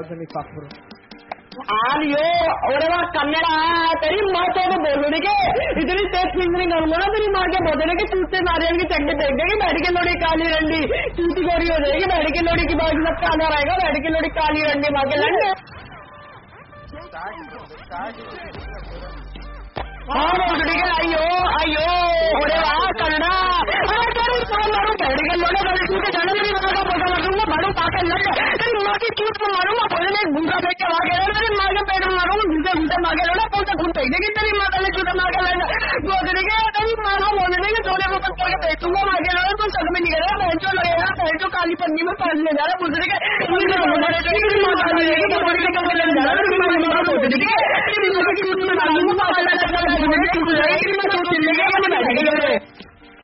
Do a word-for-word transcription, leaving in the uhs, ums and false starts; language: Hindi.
आलियो और कन्नड़ तेरी माँ तो बोलने के इतनी तेज फिंगरिंग करूंगा ना तेरी माँ के बोलने के चूते नारियल की चंडी फेंक देगी बैठ के लोड़ी काली रंडी चूती गोरी हो जाएगी बैठ के लोड़ी की बाकी सब काला रहेगा बैठ के लोड़ी काली रंडी माँ के लंडे हाँ बोलने के आइयो आइयो अरे वाह कन्नड़ा मारू बैठ के लोड़े बैठ के जाने मेरी माँ का पोटा मारूंगा मारू पाके लग तेरी माँ की चूत में मारूंगा बोलने एक घूमता फेंक के वहां गया मेरी माँ के पेट में मारूंगा घूमते घूमते मांगे लोड़ा पोता घूम फेंक तेरी माँ का चूता मार के लग बोलने के तेरी माँ को बोलने के जोड़े को पकड़ के फेंकूंगा मांगे लोड़ा तो सग में निकलेगा पहचो लगेगा पहचो काली पन्नी में पहन ले जा रहा दूसरे के तेरी माँ काली रहेगी बोलने के कपड़े ले जा रहा तेरी माँ माँ को बोलने के तेरी माँ की चूत में मारूंगा पापा लग जाएगा